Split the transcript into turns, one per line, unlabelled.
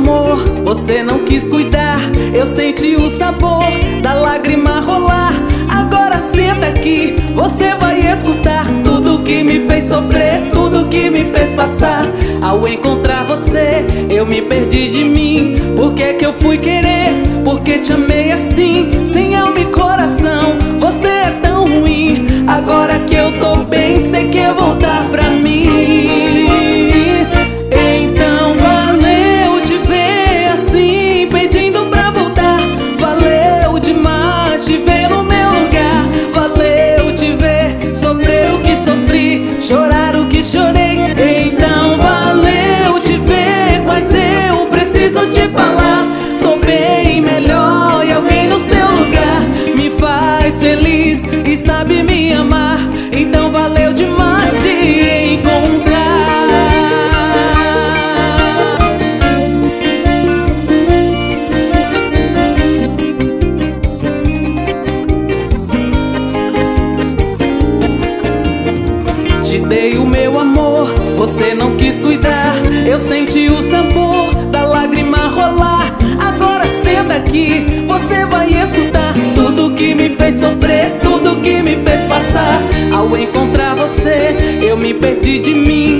amor, você não quis cuidar. Eu senti o sabor da lágrima rolar. Agora senta aqui, você vai escutar tudo que me fez sofrer, tudo que me fez passar. Ao encontrar você, eu me perdi de mim. Por que que eu fui querer? Porque te amei assim, sem alma e coração. Você é tão ruim. Agora que eu tô bem, sei que eu voltar pra mim. Então valeu te ver assim, pedindo pra voltar. Valeu demais te ver no meu lugar. Valeu te ver sofrer o que sofri, chorar o que chorei. Então valeu te ver, mas eu preciso te falar. Tô bem melhor e alguém no seu lugar me faz feliz e sabe me amar. Então valeu demais te encontrar. Te dei o meu amor, você não quis cuidar. Eu senti o sabor da lágrima rolar. Agora senta aqui, você vai escutar tudo que me fez sofrer, tudo que me fez passar. Ao encontrar você, eu me perdi de mim.